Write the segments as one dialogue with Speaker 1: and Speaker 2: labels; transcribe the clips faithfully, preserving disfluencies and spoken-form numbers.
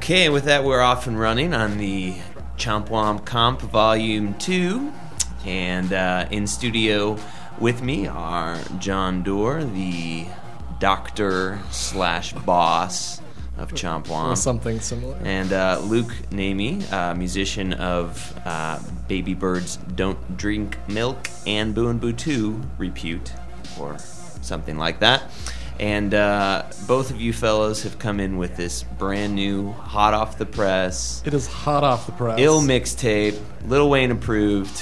Speaker 1: Okay, with that, we're off and running on the Chomp Womp Comp Volume two. And uh, in studio with me are John Doerr, the doctor slash boss of Chomp Womp.
Speaker 2: Or something similar.
Speaker 1: And uh, Luke Namey, uh, musician of uh, Baby Birds Don't Drink Milk and Boo and Boo two repute, or something like that. And uh, both of you fellows have come in with this brand new, hot off the press,
Speaker 2: It is hot off the press.
Speaker 1: ill mixtape, Lil Wayne approved.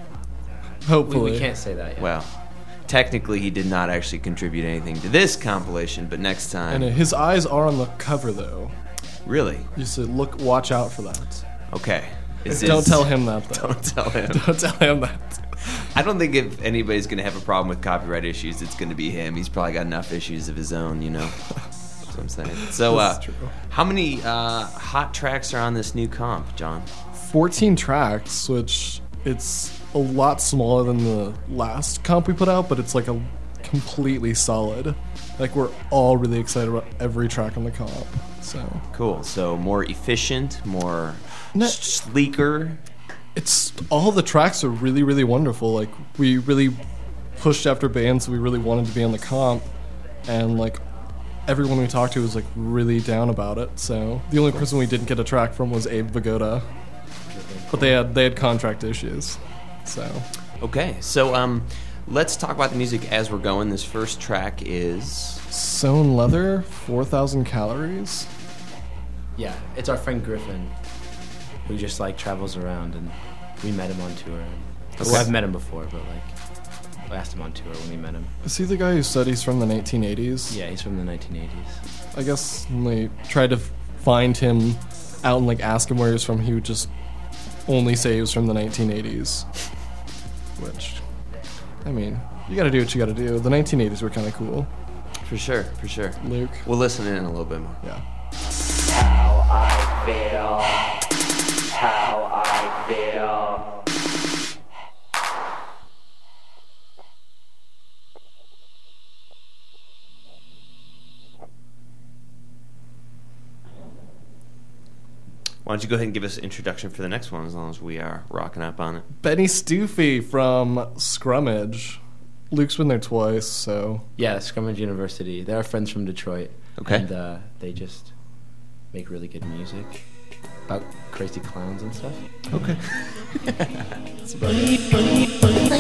Speaker 2: Hopefully.
Speaker 3: We, we can't say that yet.
Speaker 1: Well, technically he did not actually contribute anything to this compilation, but next time.
Speaker 2: And uh, his eyes are on the cover, though.
Speaker 1: Really?
Speaker 2: You said, look, watch out for that.
Speaker 1: Okay. Is
Speaker 2: Don't
Speaker 1: this-
Speaker 2: tell him that, though.
Speaker 1: Don't tell him.
Speaker 2: Don't tell him that.
Speaker 1: I don't think if anybody's going to have a problem with copyright issues, it's going to be him. He's probably got enough issues of his own, you know. That's what I'm saying. So, uh,
Speaker 2: That's true.
Speaker 1: how many uh, hot tracks are on this new comp, John?
Speaker 2: fourteen tracks, which it's a lot smaller than the last comp we put out, but it's like a completely solid. Like, we're all really excited about every track on the comp. So
Speaker 1: Cool. So more efficient, more
Speaker 2: No.
Speaker 1: sleeker.
Speaker 2: it's all the tracks are really, really wonderful. Like, we really pushed after bands we really wanted to be on the comp, and like everyone we talked to was like really down about it. So the only person we didn't get a track from was Abe Vigoda, but they had they had contract issues. So
Speaker 1: Okay. So um, let's talk about the music as we're going. This first track is...
Speaker 2: Sewn Leather, four thousand calories.
Speaker 3: Yeah, it's our friend Griffin, who just like travels around, and we met him on tour.
Speaker 1: Okay.
Speaker 3: Well, I've met him before, but like I asked him on tour when we met him.
Speaker 2: Is he the guy who said he's from the nineteen eighties?
Speaker 3: Yeah, he's from the nineteen eighties.
Speaker 2: I guess when they tried to find him out and like ask him where he was from, he would just only say he was from the nineteen eighties. Which, I mean, you gotta do what you gotta do. The nineteen eighties were kind of cool.
Speaker 1: For sure, for sure.
Speaker 2: Luke.
Speaker 1: We'll listen in a little bit more.
Speaker 2: Yeah.
Speaker 4: How I feel, how I feel.
Speaker 1: Why don't you go ahead and give us an introduction for the next one, as long as we are rocking up on it.
Speaker 2: Benny Stoofy from Scrummage. Luke's been there twice, so
Speaker 3: Yeah, Scrummage University. They're friends from Detroit.
Speaker 1: Okay.
Speaker 3: And uh, they just make really good music about crazy clowns and stuff.
Speaker 1: Okay.
Speaker 2: that's about it.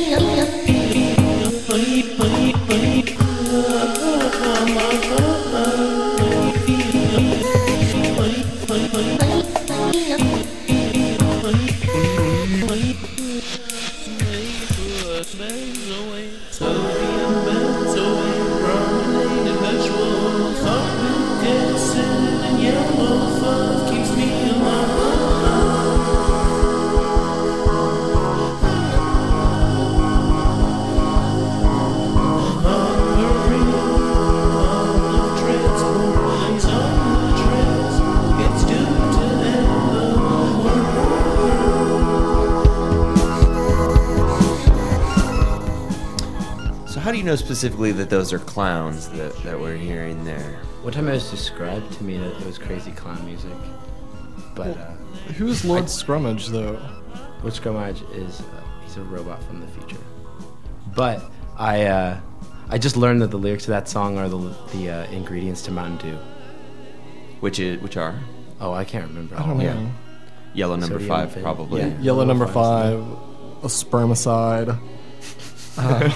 Speaker 1: So how do you know specifically that those are clowns that, that we're hearing there?
Speaker 3: One time it was described to me that it was crazy clown music. But uh,
Speaker 2: Who's Lord Scrummage, though?
Speaker 3: Lord Scrummage is uh, he's a robot from the future. But I uh, I just learned that the lyrics to that song are the the uh, ingredients to Mountain Dew.
Speaker 1: Which is which are
Speaker 3: Oh, I can't remember.
Speaker 2: I
Speaker 3: all
Speaker 2: don't
Speaker 3: of
Speaker 2: know.
Speaker 3: them.
Speaker 1: yellow number
Speaker 3: Sodium
Speaker 1: five,
Speaker 3: fin-
Speaker 1: probably.
Speaker 3: yeah.
Speaker 2: Yellow number
Speaker 3: Five
Speaker 2: five, a spermicide. Uh,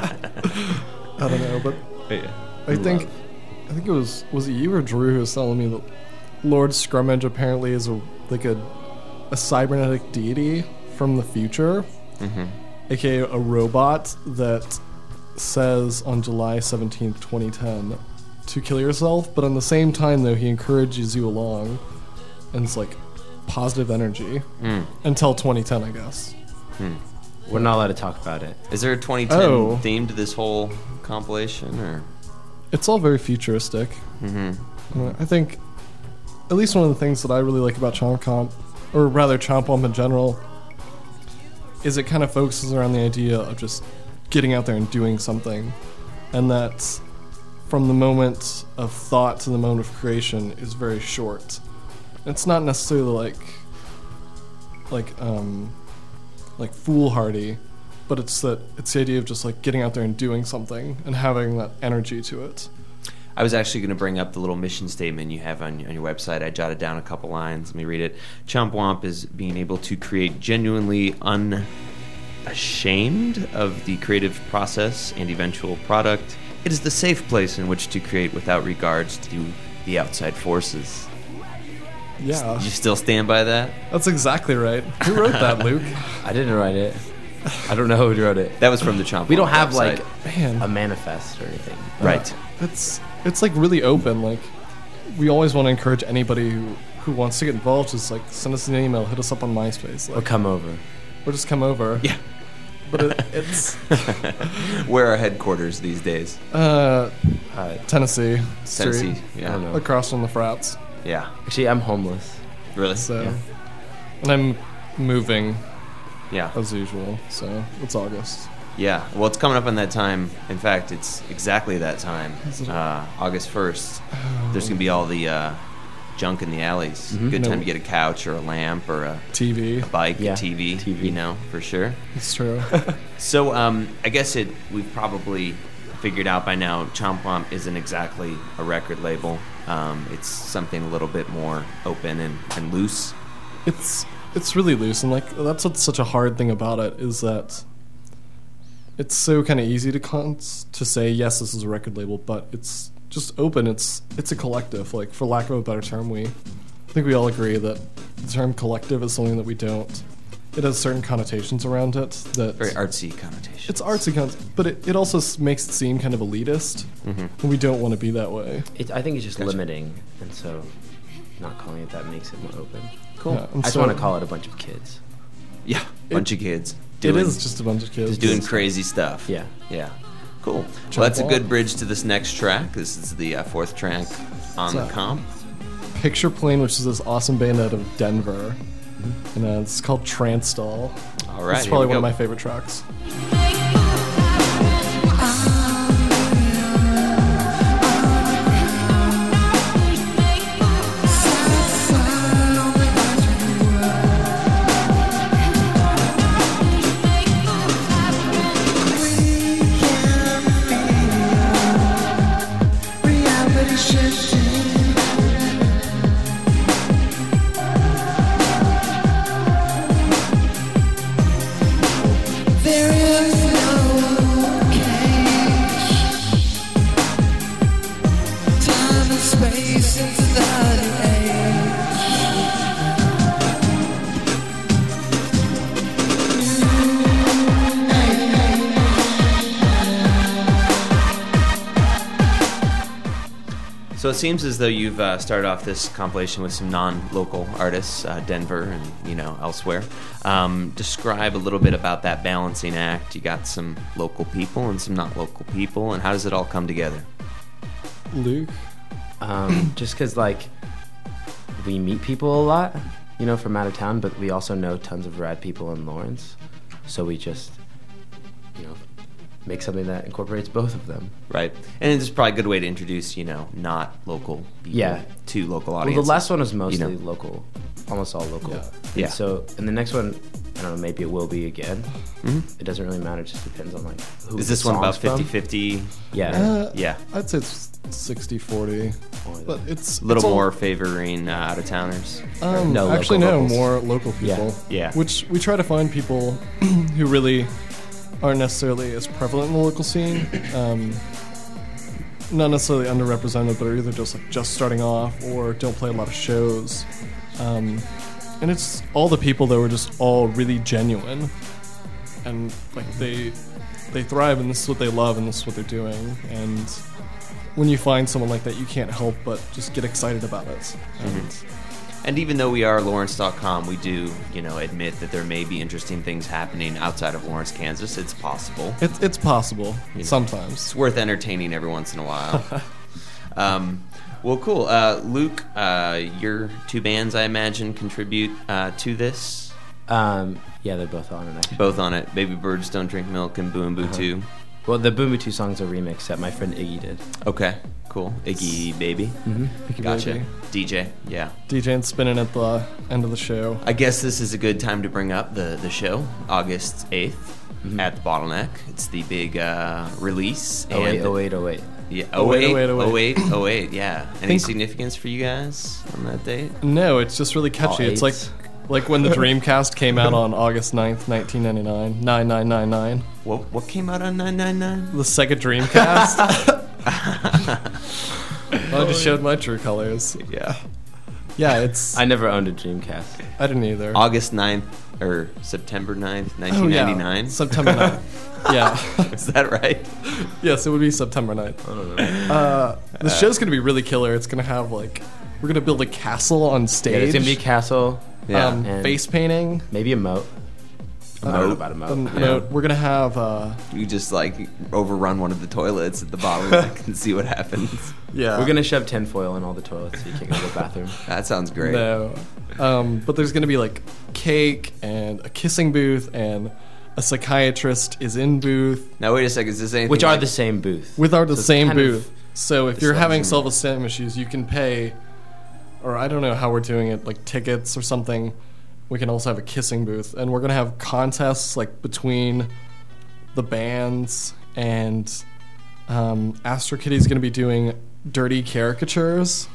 Speaker 2: I don't know, but
Speaker 1: Yeah.
Speaker 2: I think I think it was was it you or Drew who was telling me that Lord Scrummage apparently is a like a a cybernetic deity from the future,
Speaker 1: Mm-hmm.
Speaker 2: aka a robot that says on July seventeenth, twenty ten to kill yourself, but on the same time though he encourages you along and it's like positive energy
Speaker 1: Mm.
Speaker 2: until twenty ten, I guess.
Speaker 3: We're not allowed to talk about it.
Speaker 1: Is there a twenty ten
Speaker 2: Oh.
Speaker 1: theme to this whole compilation, or?
Speaker 2: It's all very futuristic.
Speaker 1: Mm-hmm.
Speaker 2: Uh, I think at least one of the things that I really like about Chomp Comp, or rather Chomp Womp in general, is it kind of focuses around the idea of just getting out there and doing something, and that from the moment of thought to the moment of creation is very short. It's not necessarily like like um like foolhardy, but it's that it's the idea of just like getting out there and doing something and having that energy to it.
Speaker 1: I was actually going to bring up the little mission statement you have on, on your website. I jotted down a couple lines. Let me read it. Chomp Womp is being able to create genuinely unashamed of the creative process and eventual product. It is the safe place in which to create without regards to the outside forces.
Speaker 2: Yeah,
Speaker 1: You still stand by that?
Speaker 2: that's exactly right. Who wrote that, Luke?
Speaker 3: I didn't write it. I don't know who wrote it.
Speaker 1: That was from the Chomp Womp
Speaker 3: We don't have
Speaker 1: website.
Speaker 3: like
Speaker 2: Man.
Speaker 3: a manifest or anything.
Speaker 1: Right.
Speaker 2: It's it's like really open. Like we always want to encourage anybody who, who wants to get involved. Just like send us an email, hit us up on MySpace,
Speaker 3: Or
Speaker 2: like,
Speaker 3: come over.
Speaker 2: or just come over.
Speaker 1: Yeah.
Speaker 2: But it, it's
Speaker 1: Where are headquarters these days?
Speaker 2: uh,
Speaker 3: Uh,
Speaker 2: Tennessee Street,
Speaker 1: Tennessee.
Speaker 3: I
Speaker 1: Yeah.
Speaker 3: don't know.
Speaker 2: across from the frats.
Speaker 1: Yeah.
Speaker 3: Actually, I'm homeless.
Speaker 1: Really?
Speaker 2: So,
Speaker 3: Yeah.
Speaker 2: and I'm moving
Speaker 1: Yeah.
Speaker 2: as usual. So it's August.
Speaker 1: Yeah, well, it's coming up on that time. In fact, it's exactly that time.
Speaker 2: Is it?
Speaker 1: Uh, August first. There's going to be all the uh, junk in the alleys. Good
Speaker 2: No.
Speaker 1: time to get a couch or a lamp or a,
Speaker 2: T V.
Speaker 1: a bike,
Speaker 3: Yeah,
Speaker 1: a T V,
Speaker 3: T V.
Speaker 1: you know, for sure.
Speaker 2: It's true.
Speaker 1: So um, I guess it we've probably figured out by now, Chomp Womp isn't exactly a record label. Um, it's something a little bit more open and, and loose.
Speaker 2: It's it's really loose, and like that's what's such a hard thing about it is that it's so kind of easy to con- to say yes, this is a record label, but it's just open. It's it's a collective. Like for lack of a better term, we I think we all agree that the term collective is something that we don't. It has certain connotations around it that
Speaker 1: Very artsy connotation.
Speaker 2: it's artsy, con- but it, it also s- makes it seem kind of elitist,
Speaker 1: Mhm.
Speaker 2: and we don't want to be that way.
Speaker 3: It, I think it's just
Speaker 1: Gotcha.
Speaker 3: limiting, and so not calling it that makes it more open.
Speaker 1: Cool.
Speaker 2: Yeah, and
Speaker 3: I just
Speaker 2: so
Speaker 3: want to call it a bunch of kids.
Speaker 1: Yeah, bunch of kids.
Speaker 2: It
Speaker 1: Doing,
Speaker 2: is just a bunch of kids
Speaker 1: just doing crazy stuff.
Speaker 3: Yeah.
Speaker 1: Yeah. Cool.
Speaker 2: Chomp
Speaker 1: Well, that's a
Speaker 2: Womp.
Speaker 1: good bridge to this next track. This is the uh, fourth track on the
Speaker 2: So-
Speaker 1: comp.
Speaker 2: Picture Plane, which is this awesome band out of Denver, and uh, it's called Transstall.
Speaker 1: All right,
Speaker 2: It's
Speaker 1: here
Speaker 2: probably
Speaker 1: we
Speaker 2: one of
Speaker 1: go.
Speaker 2: my favorite tracks.
Speaker 5: Reality shifting. There is no cage. Time and space into the
Speaker 1: So it seems as though you've uh, started off this compilation with some non-local artists, uh, Denver and you know elsewhere. Um, describe a little bit about that balancing act. You got some local people and some not local people, and how does it all come together?
Speaker 2: Luke?
Speaker 3: Um, just because, like, we meet people a lot, you know, from out of town, but we also know tons of rad people in Lawrence. So we just, you know, make something that incorporates both of them.
Speaker 1: Right, and it's probably a good way to introduce you know not local people
Speaker 3: Yeah.
Speaker 1: to local
Speaker 3: Well,
Speaker 1: audiences.
Speaker 3: the last one was mostly
Speaker 1: you know.
Speaker 3: local, almost all local.
Speaker 2: Yeah.
Speaker 3: And
Speaker 1: Yeah.
Speaker 3: So, and the next one, I don't know, maybe it will be again.
Speaker 1: Mhm.
Speaker 3: It doesn't really matter. It just depends on, like, who
Speaker 1: Is
Speaker 3: the
Speaker 1: this one about
Speaker 3: song's from.
Speaker 1: fifty-fifty?
Speaker 3: Yeah.
Speaker 2: Uh,
Speaker 1: Yeah.
Speaker 2: I'd say it's sixty forty.
Speaker 3: Or
Speaker 2: But it's
Speaker 1: A little
Speaker 2: it's all-
Speaker 1: more favoring uh, out-of-towners.
Speaker 2: Um,
Speaker 3: No,
Speaker 2: actually,
Speaker 3: local
Speaker 2: no,
Speaker 3: vocals.
Speaker 2: more local people.
Speaker 1: Yeah. Yeah.
Speaker 2: Which we try to find people who really aren't necessarily as prevalent in the local scene. Um, not necessarily underrepresented, but are either just like just starting off or don't play a lot of shows. Um, and it's all the people that were just all really genuine, and like they they thrive, and this is what they love, and this is what they're doing. And when you find someone like that, you can't help but just get excited about it. And
Speaker 1: And even though we are Lawrence dot com, we do, you know, admit that there may be interesting things happening outside of Lawrence, Kansas. It's possible.
Speaker 2: It's it's possible
Speaker 1: know.
Speaker 2: sometimes.
Speaker 1: It's worth entertaining every once in a while. um, well, cool. Uh, Luke, uh, your two bands, I imagine, contribute uh, to this.
Speaker 3: Um, yeah, they're both on it, actually.
Speaker 1: Both on it. Baby Birds Don't Drink Milk and Boo and Boo
Speaker 3: Uh-huh.
Speaker 1: two.
Speaker 3: Well, the Boomy two songs are remixed that my friend Iggy did.
Speaker 1: Okay, Cool. Iggy Baby.
Speaker 3: Mm-hmm.
Speaker 1: Gotcha.
Speaker 2: Baby.
Speaker 1: D J. Yeah.
Speaker 2: DJing spinning at the end of the show.
Speaker 1: I guess this is a good time to bring up the, the show, August eighth
Speaker 3: Mm-hmm.
Speaker 1: at the Bottleneck. It's the big uh, release.
Speaker 3: Oh wait,
Speaker 1: and-
Speaker 3: oh wait, oh wait.
Speaker 1: Yeah,
Speaker 2: Oh,
Speaker 1: oh
Speaker 2: wait,
Speaker 1: eight,
Speaker 2: oh, wait, oh,
Speaker 1: oh
Speaker 2: wait.
Speaker 1: eight, oh eight, yeah. Any
Speaker 2: Think-
Speaker 1: significance for you guys on that date?
Speaker 2: No, it's just really catchy.
Speaker 3: All
Speaker 2: It's like
Speaker 3: eights.
Speaker 2: like when the Dreamcast came out on August ninth, nineteen ninety-nine. nine nine nine nine.
Speaker 1: What what came out on nine nine nine?
Speaker 2: The Sega Dreamcast. I just showed my true colors.
Speaker 1: Yeah.
Speaker 2: Yeah, it's.
Speaker 3: I
Speaker 2: I,
Speaker 3: never owned a Dreamcast.
Speaker 2: didn't either.
Speaker 1: August ninth, or September ninth,
Speaker 2: Oh,
Speaker 1: nineteen
Speaker 2: yeah.
Speaker 1: ninety-nine.
Speaker 2: September ninth. Yeah.
Speaker 1: Is that right?
Speaker 2: Yes, it would be September ninth.
Speaker 3: I don't know.
Speaker 2: Uh, the show's going to be really killer. It's going to have, like. We're going to build a castle on stage.
Speaker 3: Yeah, there's gonna be a castle,
Speaker 1: Yeah.
Speaker 2: Um,
Speaker 3: And-
Speaker 2: face painting.
Speaker 3: maybe a moat. I don't know about a moat.
Speaker 2: Um, you know, we're going to have. Uh,
Speaker 1: You just like overrun one of the toilets at the bottleneck and see what happens.
Speaker 2: yeah.
Speaker 3: We're gonna shove tinfoil in all the toilets so you can't go to the bathroom.
Speaker 1: That sounds great.
Speaker 2: No. Um, but there's going to be like cake and a kissing booth and a psychiatrist is in booth
Speaker 1: Now wait a second. Is this anything?
Speaker 3: Which are
Speaker 1: like-
Speaker 3: the same booth.
Speaker 2: with our the
Speaker 3: So it's
Speaker 2: same
Speaker 3: kind of-
Speaker 2: booth. So if
Speaker 3: the
Speaker 2: you're
Speaker 3: same
Speaker 2: having
Speaker 3: thing.
Speaker 2: self-esteem issues, you can pay, or I don't know how we're doing it, like tickets or something. We can also have a kissing booth, and we're gonna have contests like between the bands, and um, Astro Kitty's gonna be doing dirty caricatures.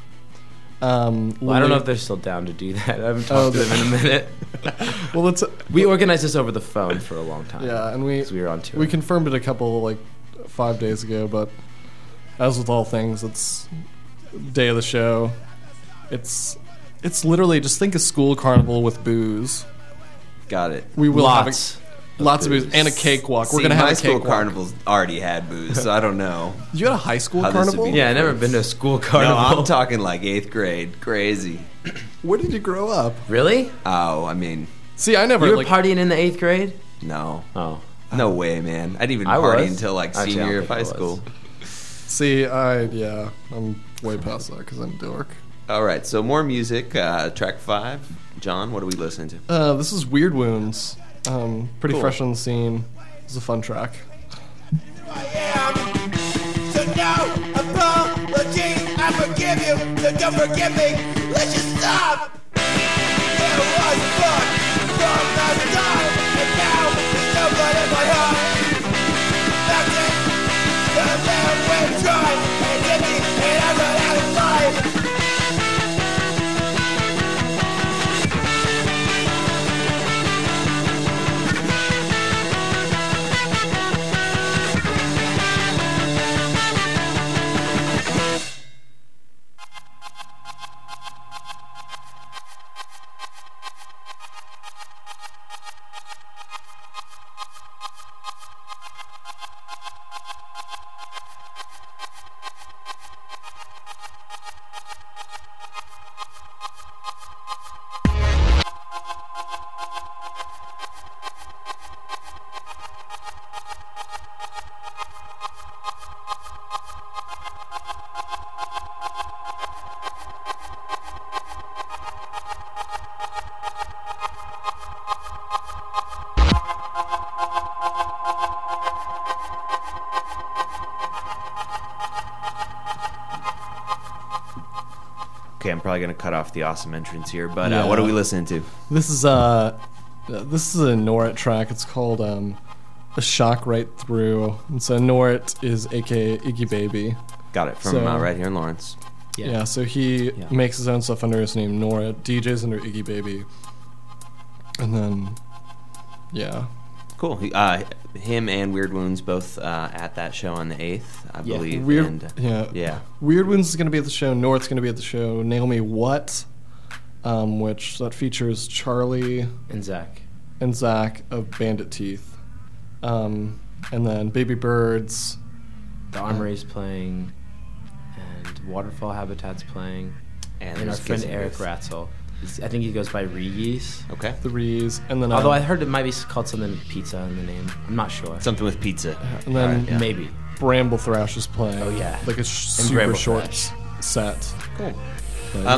Speaker 2: Um,
Speaker 3: Well, I don't know if
Speaker 2: Lily-
Speaker 3: they're still down to do that. I haven't
Speaker 2: Oh,
Speaker 3: talked to them in a minute.
Speaker 2: well, it's
Speaker 3: We organized this over the phone for a long time.
Speaker 2: yeah, and we
Speaker 3: 'cause we were on tour.
Speaker 2: we confirmed it a couple like five days ago, but as with all things, it's day of the show. It's it's literally just think a school carnival with booze.
Speaker 1: Got it.
Speaker 2: We will
Speaker 3: Lots.
Speaker 2: have a, lots of booze and a cakewalk. We're
Speaker 1: See,
Speaker 2: gonna have
Speaker 1: my
Speaker 2: a
Speaker 1: school
Speaker 2: cakewalk.
Speaker 1: carnivals already had booze, so I don't know.
Speaker 2: You had a high school
Speaker 1: How this would
Speaker 2: carnival?
Speaker 1: be-
Speaker 3: Yeah, I never been to a school carnival.
Speaker 1: No, I'm talking like eighth grade. Crazy.
Speaker 2: Where did you grow up?
Speaker 3: Really?
Speaker 1: Oh, I mean,
Speaker 2: See, I never
Speaker 3: You were
Speaker 2: like.
Speaker 3: partying in the eighth grade?
Speaker 1: no.
Speaker 3: Oh.
Speaker 1: No way, man. I didn't even
Speaker 3: I
Speaker 1: party
Speaker 3: was.
Speaker 1: until like
Speaker 3: Actually, I
Speaker 1: senior
Speaker 3: don't
Speaker 1: year of
Speaker 3: think
Speaker 1: high
Speaker 3: I was.
Speaker 1: school.
Speaker 2: See, I yeah, I'm way past that because I'm a dork.
Speaker 1: All right, so more music. Uh, track five. John, what are we listening to?
Speaker 2: Uh, this is Weird Wounds. Um, pretty
Speaker 1: Cool.
Speaker 2: fresh on the scene. It's a fun track.
Speaker 6: I am. So no apology. I forgive you. So don't forgive me. Let's just stop. There was fun from last time, and now there's no blood in my heart. That's it. The land went dry and empty, and I run out of life.
Speaker 1: Okay, I'm probably gonna cut off the awesome entrance here, but
Speaker 2: Yeah.
Speaker 1: uh, what are we listening to?
Speaker 2: This is uh, uh, this is a Norit track. It's called um, "A Shock Right Through." And so Norit is A K A Iggy Baby.
Speaker 1: Got it from
Speaker 2: So-
Speaker 1: uh, right here in Lawrence.
Speaker 2: Yeah. so he
Speaker 3: Yeah.
Speaker 2: makes his own stuff under his name Norit. D Js under Iggy Baby. And then, yeah,
Speaker 1: Cool. He- Uh, him and Weird Wounds both uh, at that show on the eighth, I
Speaker 3: Yeah.
Speaker 1: believe.
Speaker 2: Weird.
Speaker 1: and, uh,
Speaker 2: yeah,
Speaker 1: yeah.
Speaker 2: Weird Wounds is going to be at the show. Norit's going to be at the show. Nail Me What, um, which that features Charlie
Speaker 3: And Zach.
Speaker 2: and Zach of Bandit Teeth, um, and then Baby Birds.
Speaker 3: The Armory's playing, and Waterfall Habitat's playing,
Speaker 1: And
Speaker 3: and, our
Speaker 1: there's
Speaker 3: friend
Speaker 1: Kissing
Speaker 3: Eric
Speaker 1: Booth.
Speaker 3: Ratzel. He's- I think he goes by Regis.
Speaker 1: Okay.
Speaker 2: The Rees, and then uh,
Speaker 3: Although I heard it might be called something with pizza in the name. I'm not sure.
Speaker 1: Something with pizza.
Speaker 2: and then
Speaker 1: Alright, yeah.
Speaker 3: Maybe.
Speaker 2: Bramble Thrash is playing.
Speaker 3: Oh, yeah.
Speaker 2: like a sh- super
Speaker 3: Bramble
Speaker 2: short
Speaker 3: Thrash.
Speaker 2: s- set.
Speaker 1: Cool.
Speaker 2: But
Speaker 1: Um,
Speaker 2: yeah,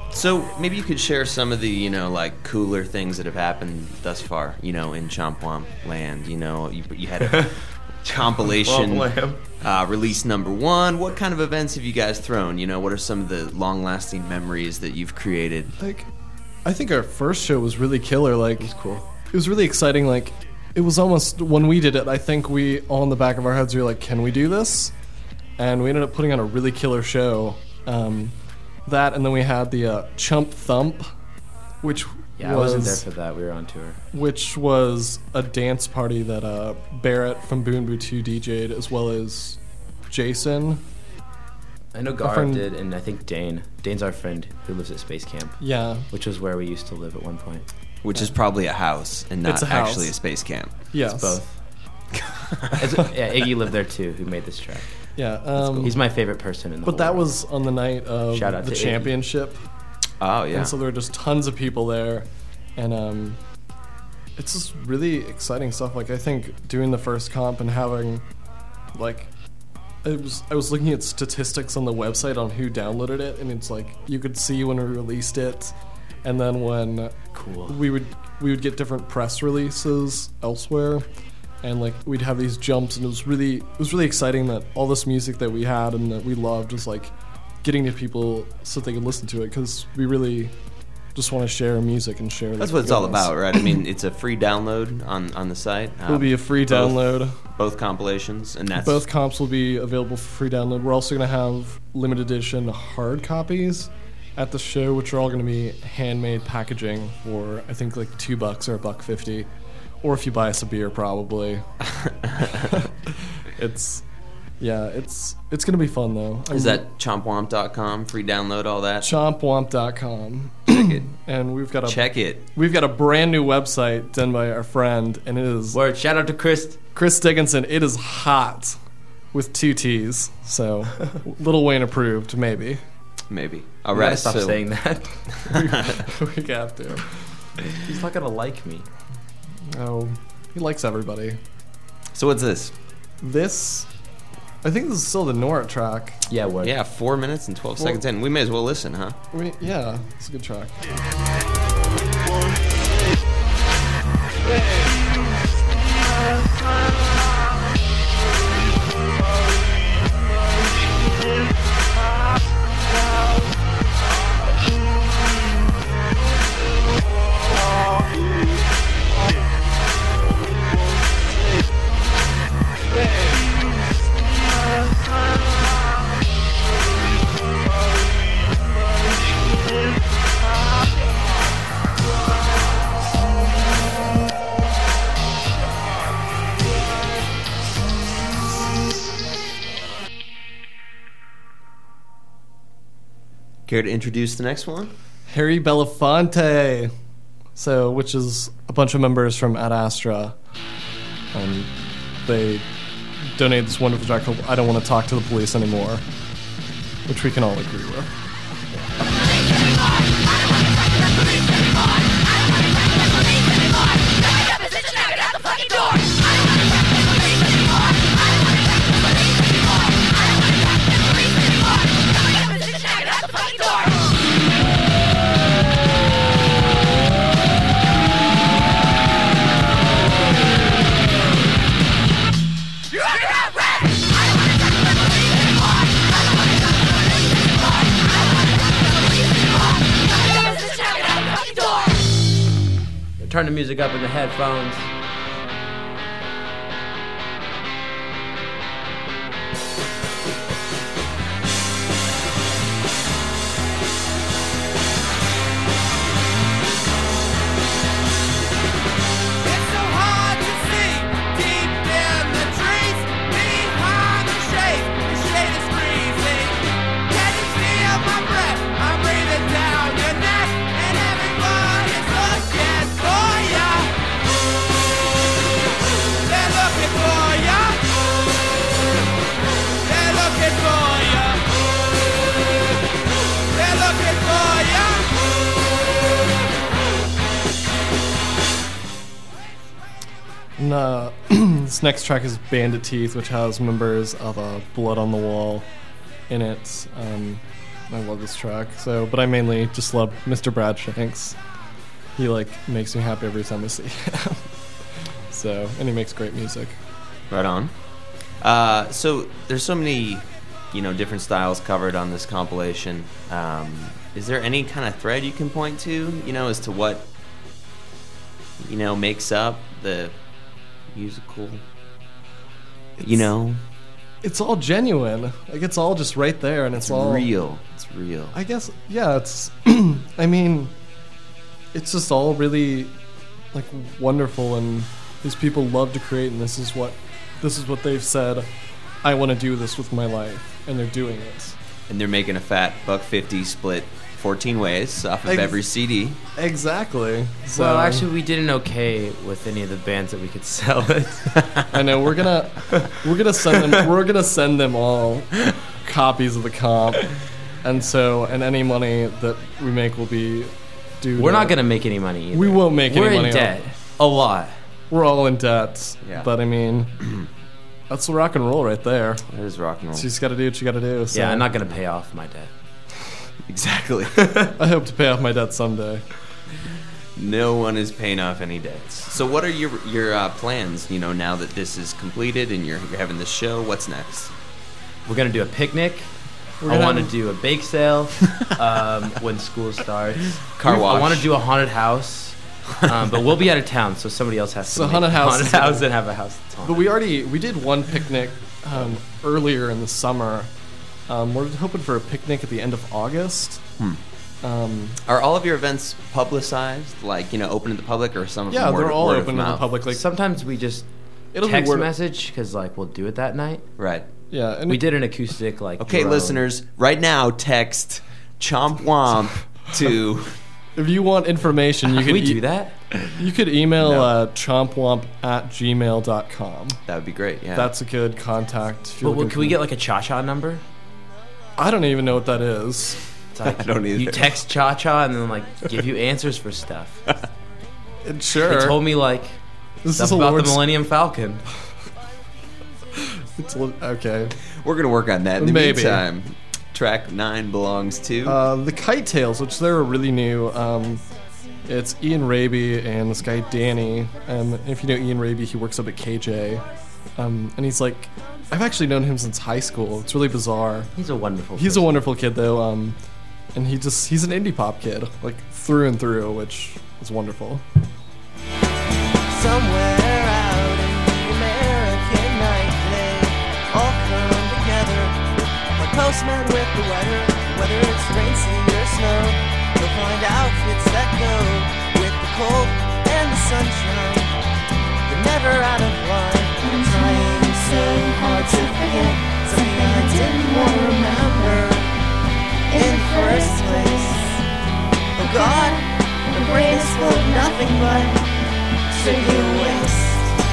Speaker 1: So maybe you could share some of the, you know, like cooler things that have happened thus far, you know, in Chomp Womp land. You know, you, you had a compilation
Speaker 3: Womp
Speaker 1: uh, release number one. What kind of events have you guys thrown? You know, what are some of the long-lasting memories that you've created?
Speaker 2: Like, I think our first show was really killer. Like,
Speaker 3: It's cool.
Speaker 2: it was really exciting. Like, it was almost, when we did it, I think we, all in the back of our heads, we were like, can we do this? And we ended up putting on a really killer show. Um, that, and then we had the uh, Chump Thump, which
Speaker 3: Yeah,
Speaker 2: was
Speaker 3: I wasn't there for that. We were on tour.
Speaker 2: which was a dance party that uh, Barrett from Boon Boo two D J'd, as well as Jason.
Speaker 3: I know
Speaker 2: Our
Speaker 3: Garv
Speaker 2: friend-
Speaker 3: did, and I think Dane. Dane's our friend who lives at Space Camp,
Speaker 2: Yeah,
Speaker 3: which was where we used to live at one point.
Speaker 1: Which is probably a house and not
Speaker 2: It's a house.
Speaker 1: actually a space camp.
Speaker 2: yes.
Speaker 3: Both. It's- yeah, Iggy lived there too, who made this track.
Speaker 2: Yeah, um,
Speaker 3: He's my favorite person in the
Speaker 2: but
Speaker 3: whole
Speaker 2: that
Speaker 3: world.
Speaker 2: was on the night of
Speaker 3: Shout out
Speaker 2: the
Speaker 3: to Iggy.
Speaker 2: championship.
Speaker 1: Oh, yeah.
Speaker 2: And so there were just tons of people there, and um, it's just really exciting stuff. Like, I think doing the first comp and having, like, it was I was looking at statistics on the website on who downloaded it, and it's like you could see when we released it, and then when
Speaker 3: Cool.
Speaker 2: we would we would get different press releases elsewhere, and like we'd have these jumps, and it was really it was really exciting that all this music that we had and that we loved was like getting to people so they could listen to it, because we really just want to share music and share.
Speaker 1: That's
Speaker 2: like,
Speaker 1: what it's all
Speaker 2: goodness.
Speaker 1: about, right? I mean, it's a free download on, on the site.
Speaker 2: It'll
Speaker 1: Um,
Speaker 2: be a free
Speaker 1: both-
Speaker 2: download.
Speaker 1: Both compilations, and that's
Speaker 2: Both comps will be available for free download. We're also going to have limited edition hard copies at the show, which are all going to be handmade packaging for, I think, like two bucks or a buck fifty, or if you buy us a beer, probably. It's, yeah, it's it's going to be fun though.
Speaker 1: Is
Speaker 2: I'm-
Speaker 1: that chomp womp dot com? Free download, all that?
Speaker 2: chomp womp dot com,
Speaker 1: Check it.
Speaker 2: and we've got a
Speaker 1: Check it.
Speaker 2: we've got a brand new website done by our friend, and it is
Speaker 3: Word. Shout out to Chris.
Speaker 2: Chris Dickinson. It is hot with two T's, so Lil Wayne approved, maybe.
Speaker 1: Maybe. All
Speaker 3: We gotta
Speaker 1: right.
Speaker 3: stop
Speaker 1: so
Speaker 3: saying that.
Speaker 2: We have to.
Speaker 3: He's not gonna like me.
Speaker 2: Oh, he likes everybody.
Speaker 1: So what's this?
Speaker 2: This, I think this is still the Nora track.
Speaker 3: Yeah, word.
Speaker 1: Yeah, four minutes and twelve
Speaker 2: Well-
Speaker 1: seconds in. We may as well listen, huh?
Speaker 2: We, yeah, it's a good track.
Speaker 1: Care to introduce the next one?
Speaker 2: Harry Belafonte, so which is a bunch of members from Ad Astra, and they donated this wonderful track called "I Don't Want to Talk to the Police Anymore," which we can all agree with.
Speaker 3: Turn the music up in the headphones.
Speaker 6: It's so hard to see deep in the trees behind the shade. The shade is freezing. Can you feel my breath? I'm breathing down your neck, and everybody's looking for ya. They're looking for ya. They're looking for ya. They're looking for ya.
Speaker 2: And, uh, this next track is Bandit Teeth, which has members of uh, Blood on the Wall in it. Um, I love this track. So, but I mainly just love Mister Brad Shanks. He like makes me happy every time I see him. So, and he makes great music.
Speaker 1: Right on. Uh, so there's so many, you know, different styles covered on this compilation. Um, is there any kind of thread you can point to, you know, as to what, you know, makes up the musical, you know?
Speaker 2: It's all genuine. Like, it's all just right there, and it's,
Speaker 1: It's
Speaker 2: all
Speaker 1: real. It's real.
Speaker 2: I guess, yeah, it's, I mean, it's just all really, like, wonderful, and these people love to create, and this is what, this is what they've said, I want to do this with my life, and they're doing it.
Speaker 1: And they're making a fat buck fifty split fourteen ways off of
Speaker 2: Ex-
Speaker 1: every C D.
Speaker 2: Exactly. So,
Speaker 3: Well, actually, we didn't okay with any of the bands that we could sell it.
Speaker 2: I know we're gonna, we're gonna send them, we're gonna send them all copies of the comp, and so, and any money that we make will be due.
Speaker 3: We're
Speaker 2: to-
Speaker 3: not gonna make any money either.
Speaker 2: We won't make
Speaker 3: We're
Speaker 2: any money.
Speaker 3: in debt. A lot.
Speaker 2: We're all in debt.
Speaker 1: Yeah.
Speaker 2: But I mean, that's the rock and roll right there.
Speaker 1: That is rock and roll.
Speaker 2: So you just got to do what you got to do. So.
Speaker 3: Yeah, I'm not gonna pay off my debt.
Speaker 1: Exactly.
Speaker 2: I hope to pay off my debt someday.
Speaker 1: No one is paying off any debts. So what are your your uh, plans, you know, now that this is completed and you're, you're having this show? What's next?
Speaker 3: We're gonna do a picnic.
Speaker 2: We're
Speaker 3: I
Speaker 2: gonna
Speaker 3: want to
Speaker 2: have-
Speaker 3: do a bake sale um, when school starts.
Speaker 1: Car
Speaker 3: We-
Speaker 1: wash.
Speaker 3: I want to do a haunted house, um, but we'll be out of town, so somebody else has to.
Speaker 2: So
Speaker 3: make
Speaker 2: haunted
Speaker 3: a
Speaker 2: house
Speaker 3: haunted
Speaker 2: is-
Speaker 3: house and have a house that's
Speaker 2: But
Speaker 3: haunted.
Speaker 2: we already, we did one picnic um, earlier in the summer. Um, we're hoping for a picnic at the end of August.
Speaker 1: Hmm.
Speaker 2: Um,
Speaker 1: Are all of your events publicized, like, you know, open to the public, or some of
Speaker 2: yeah,
Speaker 1: them word,
Speaker 2: they're all
Speaker 1: word of
Speaker 2: open to the
Speaker 1: mouth?
Speaker 2: public. Like,
Speaker 3: Sometimes we just
Speaker 2: it'll be
Speaker 3: text
Speaker 2: word-
Speaker 3: message because like we'll do it that night.
Speaker 1: Right.
Speaker 2: yeah, and
Speaker 3: We
Speaker 2: it-
Speaker 3: did an acoustic like.
Speaker 1: Okay,
Speaker 3: drone.
Speaker 1: listeners, right now text Chomp Womp to...
Speaker 2: If you want information, you
Speaker 3: Can
Speaker 2: can
Speaker 3: we
Speaker 2: e-
Speaker 3: do that?
Speaker 2: You could email
Speaker 1: No.
Speaker 2: uh, chompwomp at gmail dot com.
Speaker 1: That would be great, yeah.
Speaker 2: That's a good contact. If you're
Speaker 3: But well,
Speaker 2: looking
Speaker 3: can we
Speaker 2: for-
Speaker 3: get like a cha-cha number?
Speaker 2: I don't even know what that is.
Speaker 3: It's like
Speaker 1: I don't either.
Speaker 3: You text cha-cha and then like give you answers for stuff.
Speaker 2: And sure.
Speaker 3: They told me like
Speaker 2: this
Speaker 3: stuff
Speaker 2: is a
Speaker 3: about the
Speaker 2: Lord's-
Speaker 3: Millennium Falcon.
Speaker 2: It's li- okay.
Speaker 1: We're going to work on that. In the
Speaker 2: Maybe.
Speaker 1: meantime, track nine belongs to...
Speaker 2: Uh, the Kite Tails, which they're really new. Um, it's Ian Raby and this guy Danny. And if you know Ian Raby, he works up at K J. Um, and he's like, I've actually known him since high school. It's really bizarre.
Speaker 3: He's a wonderful.
Speaker 2: He's a
Speaker 3: person.
Speaker 2: wonderful kid though. Um, and he just he's an indie pop kid, like through and through, which is wonderful.
Speaker 7: Somewhere out in the American night, they all come together. Like postmen with the weather, whether it's rain, sleet, or snow. They'll find outfits that go with the cold and the sunshine. They're never out of line. I'm trying so hard to forget something I didn't want to remember in the first place. Oh God, the brain is full of nothing but trivial waste.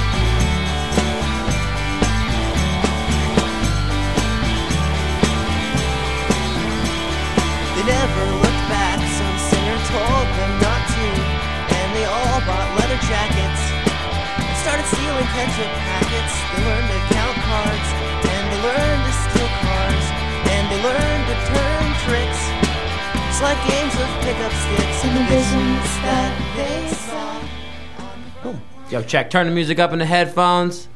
Speaker 7: They never looked back, some singer told them not to, and they all bought leather jackets and started stealing ketchup packets. They learned to count cards, and they learned to steal cars, and they learned to turn tricks. It's like games of pickup sticks and the visions that they saw.
Speaker 3: Yo, check. Turn the music up in the headphones.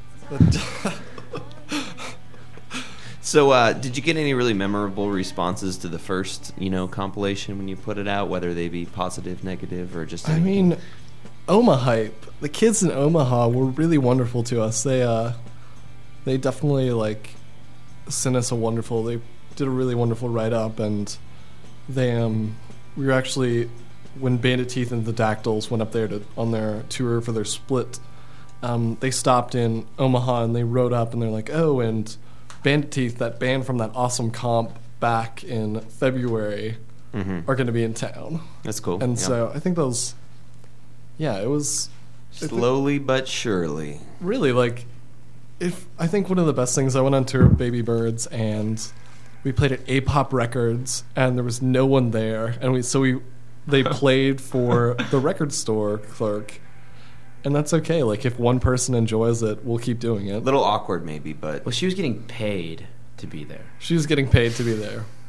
Speaker 1: So, uh, did you get any really memorable responses to the first, you know, compilation when you put it out, whether they be positive, negative, or just...
Speaker 2: I mean, Omaha hype. The kids in Omaha were really wonderful to us. They uh, they definitely like sent us a wonderful. They did a really wonderful write up, and they um, we were actually when Bandit Teeth and the Dactyls went up there to on their tour for their split. Um, they stopped in Omaha and they rode up and they're like, oh, and Bandit Teeth, that band from that awesome comp back in February,
Speaker 1: Mhm.
Speaker 2: are going to be in town.
Speaker 1: That's cool.
Speaker 2: And
Speaker 1: yeah.
Speaker 2: so I think those, yeah, it was I think
Speaker 1: Slowly but surely.
Speaker 2: really like, if I think one of the best things, I went on tour with Baby Birds and we played at A-Pop Records and there was no one there, and we so we they played for the record store clerk, and that's okay. Like if one person enjoys it, we'll keep doing
Speaker 1: A
Speaker 2: it.
Speaker 1: little awkward maybe, but...
Speaker 3: Well, she was getting paid to be there.
Speaker 2: She was getting paid to be there.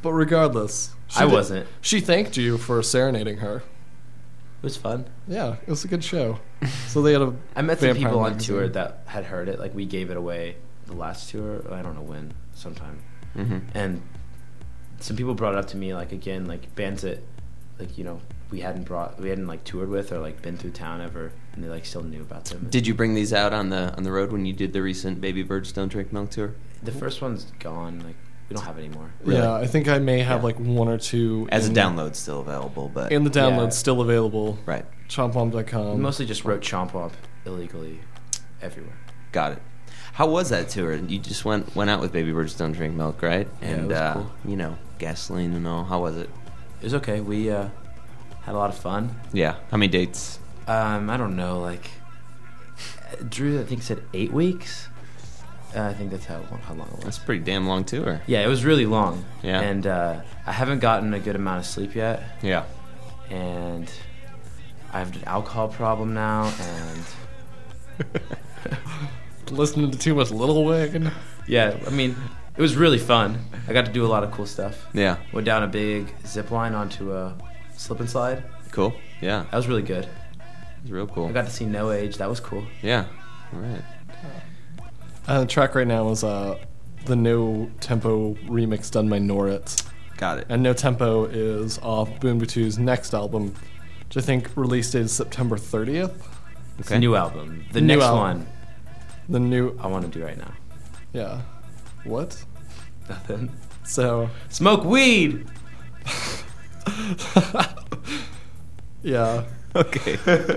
Speaker 2: But regardless, she
Speaker 3: I
Speaker 2: did-
Speaker 3: wasn't.
Speaker 2: She thanked you for serenading her.
Speaker 3: It was fun.
Speaker 2: Yeah, it was a good show. So they had a.
Speaker 3: I met some
Speaker 2: Vampire
Speaker 3: people on
Speaker 2: magazine.
Speaker 3: tour that had heard it. Like we gave it away the last tour. I don't know when, sometime.
Speaker 1: Mm-hmm.
Speaker 3: And some people brought it up to me, like again, like bands that, like you know, we hadn't brought, we hadn't like toured with or like been through town ever, and they like still knew about them.
Speaker 1: Did you bring these out on the on the road when you did the recent Baby Birds Don't Drink Milk tour?
Speaker 3: The first one's gone. Like we don't have it anymore.
Speaker 2: Yeah, I think I may have
Speaker 3: Yeah.
Speaker 2: like one or two.
Speaker 1: As
Speaker 2: in,
Speaker 1: a download, still available, but
Speaker 2: And the download's
Speaker 3: Yeah.
Speaker 2: still available.
Speaker 1: right,
Speaker 2: chomp womp dot com.
Speaker 3: We mostly just wrote Chomp Womp illegally everywhere.
Speaker 1: got it. How was that tour? You just went went out with Baby Birds Don't Drink Milk, right?
Speaker 3: Yeah, it
Speaker 1: And
Speaker 3: was
Speaker 1: uh,
Speaker 3: cool.
Speaker 1: you know, gasoline and all. How was it?
Speaker 3: It was okay. We uh, had a lot of fun.
Speaker 1: Yeah. How many dates?
Speaker 3: Um, I don't know. Like Drew, I think said eight weeks. Uh, I think that's how how long it was.
Speaker 1: That's a pretty damn long tour.
Speaker 3: Yeah, it was really long.
Speaker 1: Yeah.
Speaker 3: And uh, I haven't gotten a good amount of sleep yet,
Speaker 1: Yeah.
Speaker 3: and I have an alcohol problem now, and
Speaker 2: Listening to too much Lil Wayne.
Speaker 3: yeah, I mean, it was really fun. I got to do a lot of cool stuff.
Speaker 1: Yeah.
Speaker 3: Went down a big zip line onto a slip and slide.
Speaker 1: Cool. Yeah.
Speaker 3: That was really good.
Speaker 1: It's real cool.
Speaker 3: I got to see No Age. That was cool.
Speaker 1: Yeah. All right.
Speaker 2: Uh, the track right now is uh, the No Tempo remix done by Norit.
Speaker 1: Got it.
Speaker 2: And No Tempo is off Boon Batu's next album, which I think release date is September thirtieth.
Speaker 3: It's
Speaker 1: Okay.
Speaker 3: a new album. The
Speaker 2: New
Speaker 3: next
Speaker 2: album.
Speaker 3: one
Speaker 2: The new.
Speaker 3: I want to do right now.
Speaker 2: Yeah. What?
Speaker 3: Nothing.
Speaker 2: So.
Speaker 3: Smoke weed!
Speaker 2: Yeah.
Speaker 1: Okay.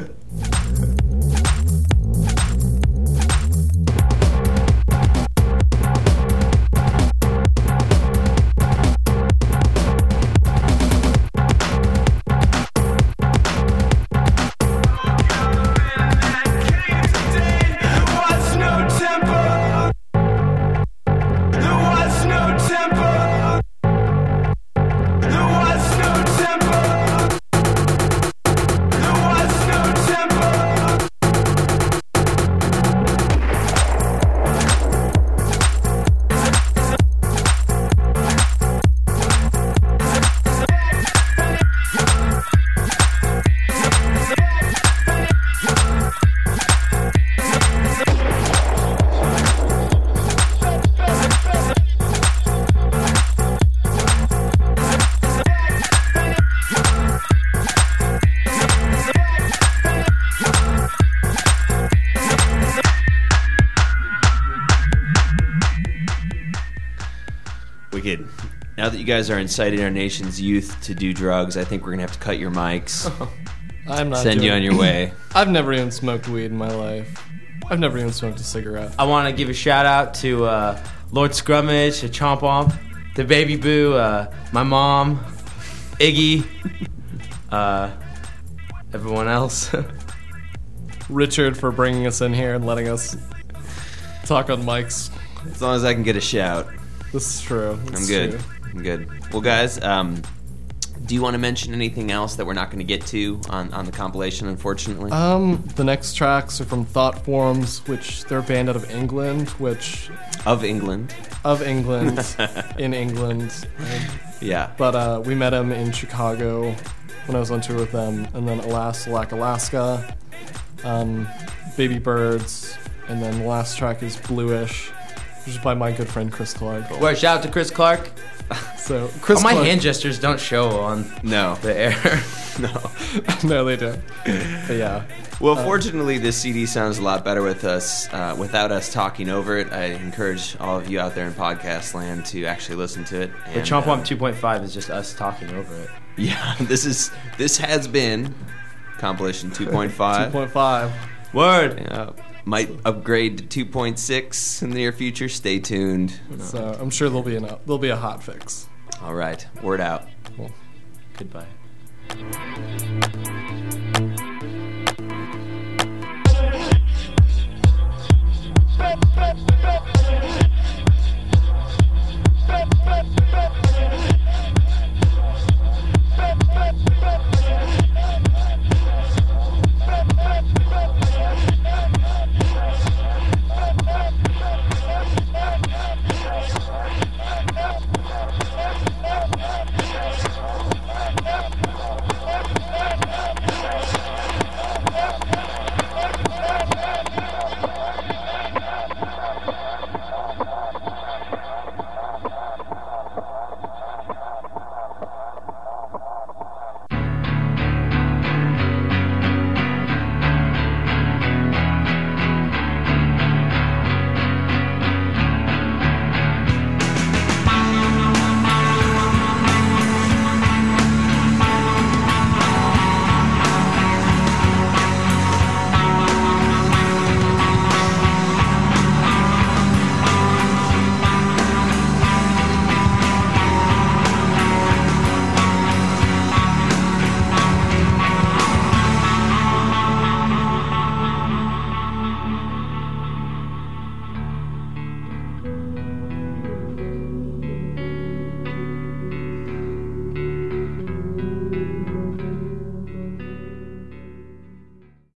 Speaker 1: Wicked. Now that you guys are inciting our nation's youth to do drugs, I think we're gonna have to cut your mics,
Speaker 2: I'm not.
Speaker 1: send you
Speaker 2: doing-
Speaker 1: on your way.
Speaker 2: I've never even smoked weed in my life. I've never even smoked a cigarette.
Speaker 3: I want to give a shout out to uh, Lord Scrummage, to Chomp Womp, to Baby Boo, uh, my mom, Iggy, uh, everyone else.
Speaker 2: Richard for bringing us in here and letting us talk on mics.
Speaker 1: As long as I can get a shout,
Speaker 2: This is true. This
Speaker 1: I'm
Speaker 2: is
Speaker 1: good.
Speaker 2: true.
Speaker 1: I'm good. Well, guys, um, do you want to mention anything else that we're not going to get to on, on the compilation, unfortunately?
Speaker 2: Um, the next tracks are from Thought Forms, which they're a band out of England, which
Speaker 1: of England.
Speaker 2: of England, in England.
Speaker 1: Yeah.
Speaker 2: But uh, we met him in Chicago when I was on tour with them, and then Alas Lack Alaska, um, Baby Birds, and then the last track is Bluish, which is by my good friend Chris Clark.
Speaker 3: Well, shout out to Chris Clark.
Speaker 2: So Chris
Speaker 3: Oh, my
Speaker 2: Clark,
Speaker 3: hand gestures don't show on
Speaker 1: No.
Speaker 3: the air.
Speaker 1: No.
Speaker 2: no, they don't. But yeah,
Speaker 1: Well, fortunately, this C D sounds a lot better with us, uh, without us talking over it. I encourage all of you out there in podcast land to actually listen to it.
Speaker 3: But
Speaker 1: And,
Speaker 3: Chomp
Speaker 1: uh,
Speaker 3: Womp two point five is just us talking over it.
Speaker 1: Yeah, this is this has been compilation two point
Speaker 2: two
Speaker 1: five.
Speaker 2: point five.
Speaker 3: Word.
Speaker 1: Yeah, might upgrade to two point six in the near future. Stay tuned.
Speaker 2: So I'm sure there'll be an there'll be a hot fix.
Speaker 1: All right, word out.
Speaker 2: Cool.
Speaker 3: Goodbye.